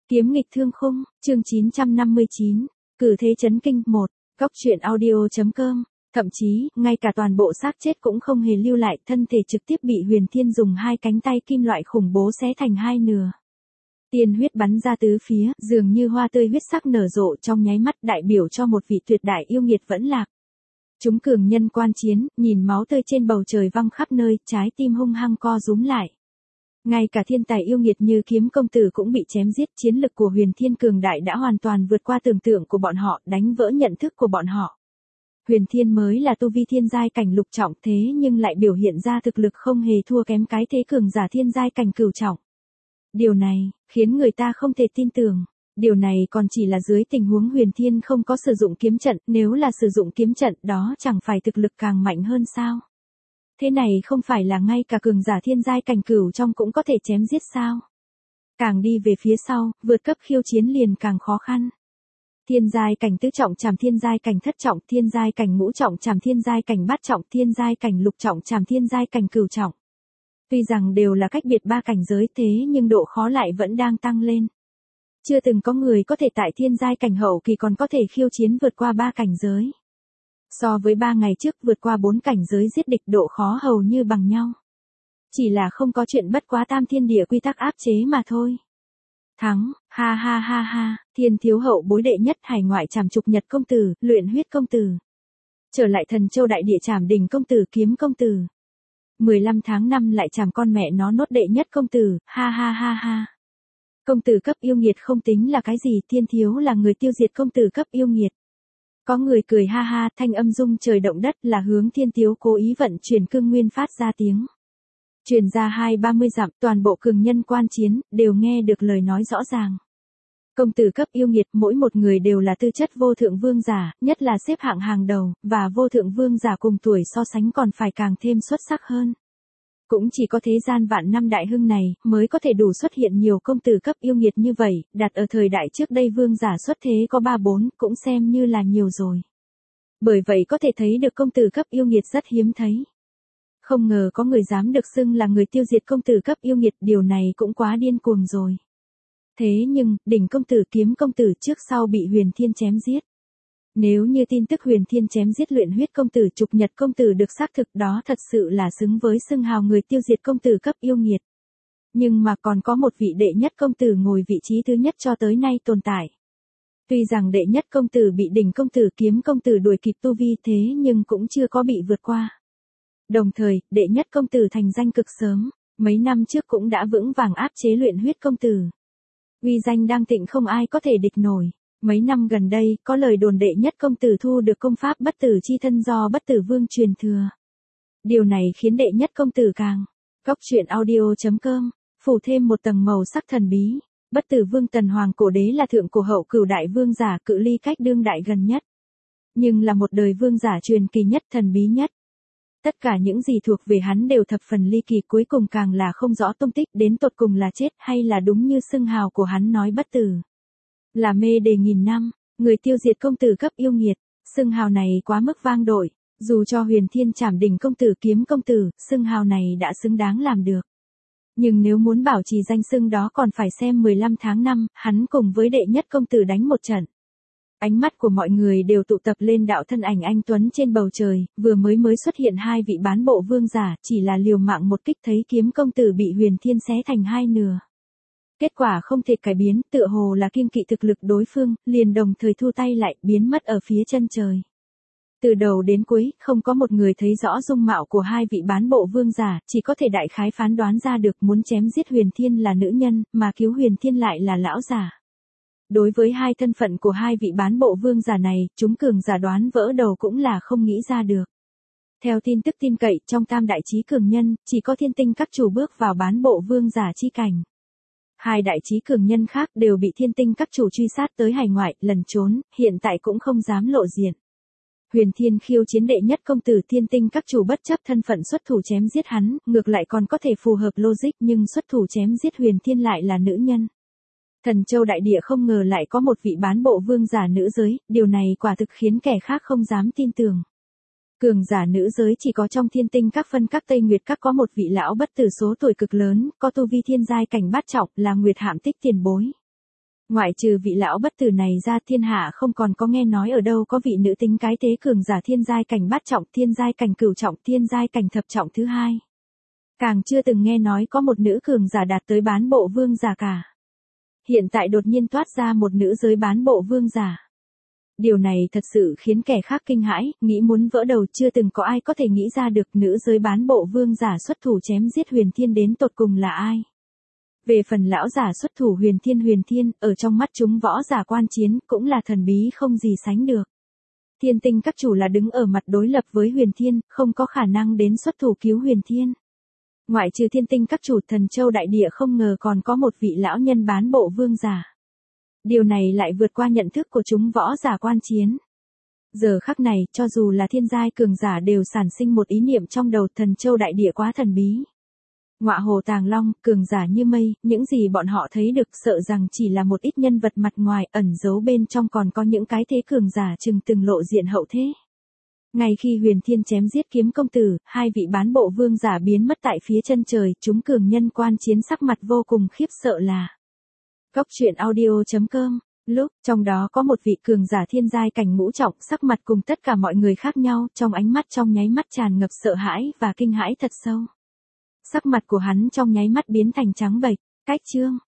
Kiếm nghịch thương khung, chương 959, cử thế chấn kinh 1, góc truyện audio.com, thậm chí, ngay cả toàn bộ xác chết cũng không hề lưu lại, thân thể trực tiếp bị Huyền Thiên dùng hai cánh tay kim loại khủng bố xé thành hai nửa. Tiên huyết bắn ra tứ phía, dường như hoa tươi huyết sắc nở rộ trong nháy mắt, đại biểu cho một vị tuyệt đại yêu nghiệt vẫn lạc. Chúng cường nhân quan chiến, nhìn máu tươi trên bầu trời văng khắp nơi, trái tim hung hăng co rúm lại. Ngay cả thiên tài yêu nghiệt như Kiếm công tử cũng bị chém giết, chiến lực của Huyền Thiên cường đại đã hoàn toàn vượt qua tưởng tượng của bọn họ, đánh vỡ nhận thức của bọn họ. Huyền Thiên mới là tu vi thiên giai cảnh lục trọng, thế nhưng lại biểu hiện ra thực lực không hề thua kém cái thế cường giả thiên giai cảnh cửu trọng. Điều này khiến người ta không thể tin tưởng. Điều này còn chỉ là dưới tình huống Huyền Thiên không có sử dụng kiếm trận, nếu là sử dụng kiếm trận đó chẳng phải thực lực càng mạnh hơn sao? Thế này không phải là ngay cả cường giả thiên giai cảnh cửu trong cũng có thể chém giết sao? Càng đi về phía sau, vượt cấp khiêu chiến liền càng khó khăn. Thiên giai cảnh tứ trọng chảm thiên giai cảnh thất trọng, thiên giai cảnh ngũ trọng chảm thiên giai cảnh bát trọng, thiên giai cảnh lục trọng chảm thiên giai cảnh cửu trọng. Tuy rằng đều là cách biệt ba cảnh giới thế nhưng độ khó lại vẫn đang tăng lên. Chưa từng có người có thể tại thiên giai cảnh hậu kỳ còn có thể khiêu chiến vượt qua ba cảnh giới. So với 3 ngày trước vượt qua 4 cảnh giới giết địch độ khó hầu như bằng nhau. Chỉ là không có chuyện bất quá tam thiên địa quy tắc áp chế mà thôi. Thắng, ha ha ha ha, thiên thiếu hậu bối đệ nhất hải ngoại trảm trục nhật công tử, luyện huyết công tử. Trở lại thần châu đại địa trảm đỉnh công tử Kiếm công tử. 15 tháng 5 lại trảm con mẹ nó nốt đệ nhất công tử, ha ha ha ha. Công tử cấp yêu nghiệt không tính là cái gì, thiên thiếu là người tiêu diệt công tử cấp yêu nghiệt. Có người cười ha ha, thanh âm rung trời động đất là hướng thiên thiếu cố ý vận chuyển cương nguyên phát ra tiếng. Truyền ra 20-30 dặm, toàn bộ cường nhân quan chiến, đều nghe được lời nói rõ ràng. Công tử cấp yêu nghiệt mỗi một người đều là tư chất vô thượng vương giả, nhất là xếp hạng hàng đầu, và vô thượng vương giả cùng tuổi so sánh còn phải càng thêm xuất sắc hơn. Cũng chỉ có thế gian vạn năm đại hưng này, mới có thể đủ xuất hiện nhiều công tử cấp yêu nghiệt như vậy, đặt ở thời đại trước đây vương giả xuất thế có 3-4, cũng xem như là nhiều rồi. Bởi vậy có thể thấy được công tử cấp yêu nghiệt rất hiếm thấy. Không ngờ có người dám được xưng là người tiêu diệt công tử cấp yêu nghiệt, điều này cũng quá điên cuồng rồi. Thế nhưng, đỉnh công tử Kiếm công tử trước sau bị Huyền Thiên chém giết. Nếu như tin tức Huyền Thiên chém giết luyện huyết công tử trục nhật công tử được xác thực đó thật sự là xứng với xưng hào người tiêu diệt công tử cấp yêu nghiệt. Nhưng mà còn có một vị đệ nhất công tử ngồi vị trí thứ nhất cho tới nay tồn tại. Tuy rằng đệ nhất công tử bị đỉnh công tử Kiếm công tử đuổi kịp tu vi thế nhưng cũng chưa có bị vượt qua. Đồng thời, đệ nhất công tử thành danh cực sớm, mấy năm trước cũng đã vững vàng áp chế luyện huyết công tử. Uy danh đang thịnh không ai có thể địch nổi. Mấy năm gần đây, có lời đồn đệ nhất công tử thu được công pháp bất tử chi thân do bất tử vương truyền thừa. Điều này khiến đệ nhất công tử càng, góc truyện audio.com, phủ thêm một tầng màu sắc thần bí. Bất tử vương tần hoàng cổ đế là thượng cổ hậu cửu đại vương giả, cự ly cách đương đại gần nhất. Nhưng là một đời vương giả truyền kỳ nhất, thần bí nhất. Tất cả những gì thuộc về hắn đều thập phần ly kỳ, cuối cùng càng là không rõ tung tích, đến tột cùng là chết hay là đúng như xưng hào của hắn nói bất tử. Là mê đề nghìn năm, người tiêu diệt công tử cấp yêu nghiệt, xưng hào này quá mức vang dội, dù cho Huyền Thiên trảm đỉnh công tử Kiếm công tử, xưng hào này đã xứng đáng làm được. Nhưng nếu muốn bảo trì danh xưng đó còn phải xem 15 tháng 5, hắn cùng với đệ nhất công tử đánh một trận. Ánh mắt của mọi người đều tụ tập lên đạo thân ảnh anh tuấn trên bầu trời, vừa mới xuất hiện hai vị bán bộ vương giả, chỉ là liều mạng một kích thấy Kiếm công tử bị Huyền Thiên xé thành hai nửa. Kết quả không thể cải biến, tựa hồ là kiêng kỵ thực lực đối phương, liền đồng thời thu tay lại, biến mất ở phía chân trời. Từ đầu đến cuối, không có một người thấy rõ dung mạo của hai vị bán bộ vương giả, chỉ có thể đại khái phán đoán ra được muốn chém giết Huyền Thiên là nữ nhân, mà cứu Huyền Thiên lại là lão giả. Đối với hai thân phận của hai vị bán bộ vương giả này, chúng cường giả đoán vỡ đầu cũng là không nghĩ ra được. Theo tin tức tin cậy, trong tam đại chí cường nhân, chỉ có Thiên Tinh các chủ bước vào bán bộ vương giả chi cảnh. Hai đại chí cường nhân khác đều bị Thiên Tinh các chủ truy sát tới hải ngoại, lẩn trốn, hiện tại cũng không dám lộ diện. Huyền Thiên khiêu chiến đệ nhất công tử, Thiên Tinh các chủ bất chấp thân phận xuất thủ chém giết hắn, ngược lại còn có thể phù hợp logic, nhưng xuất thủ chém giết Huyền Thiên lại là nữ nhân. Thần châu đại địa không ngờ lại có một vị bán bộ vương giả nữ giới, điều này quả thực khiến kẻ khác không dám tin tưởng. Cường giả nữ giới chỉ có trong Thiên Tinh các phân các Tây Nguyệt các có một vị lão bất tử số tuổi cực lớn, có tu vi thiên giai cảnh bát trọng, là Nguyệt Hạm Tích tiền bối. Ngoại trừ vị lão bất tử này ra, thiên hạ không còn có nghe nói ở đâu có vị nữ tính cái thế cường giả thiên giai cảnh bát trọng, thiên giai cảnh cửu trọng, thiên giai cảnh thập trọng thứ hai. Càng chưa từng nghe nói có một nữ cường giả đạt tới bán bộ vương giả cả. Hiện tại đột nhiên toát ra một nữ giới bán bộ vương giả. Điều này thật sự khiến kẻ khác kinh hãi, nghĩ muốn vỡ đầu, chưa từng có ai có thể nghĩ ra được nữ giới bán bộ vương giả xuất thủ chém giết Huyền Thiên đến tột cùng là ai. Về phần lão giả xuất thủ Huyền Thiên, ở trong mắt chúng võ giả quan chiến cũng là thần bí không gì sánh được. Thiên tinh các chủ là đứng ở mặt đối lập với Huyền Thiên, không có khả năng đến xuất thủ cứu Huyền Thiên. Ngoại trừ thiên tinh các chủ, Thần Châu đại địa không ngờ còn có một vị lão nhân bán bộ vương giả. Điều này lại vượt qua nhận thức của chúng võ giả quan chiến. Giờ khắc này, cho dù là thiên giai cường giả đều sản sinh một ý niệm trong đầu, Thần Châu đại địa quá thần bí. Ngọa hồ tàng long, cường giả như mây, những gì bọn họ thấy được sợ rằng chỉ là một ít nhân vật mặt ngoài, ẩn giấu bên trong còn có những cái thế cường giả chừng từng lộ diện hậu thế. Ngay khi Huyền Thiên chém giết Kiếm công tử, hai vị bán bộ vương giả biến mất tại phía chân trời, chúng cường nhân quan chiến sắc mặt vô cùng khiếp sợ là. Góc truyện audio.com, lúc, trong đó có một vị cường giả thiên giai cảnh ngũ trọng, sắc mặt cùng tất cả mọi người khác nhau, trong ánh mắt trong nháy mắt tràn ngập sợ hãi và kinh hãi thật sâu. Sắc mặt của hắn trong nháy mắt biến thành trắng bệch, cách chương.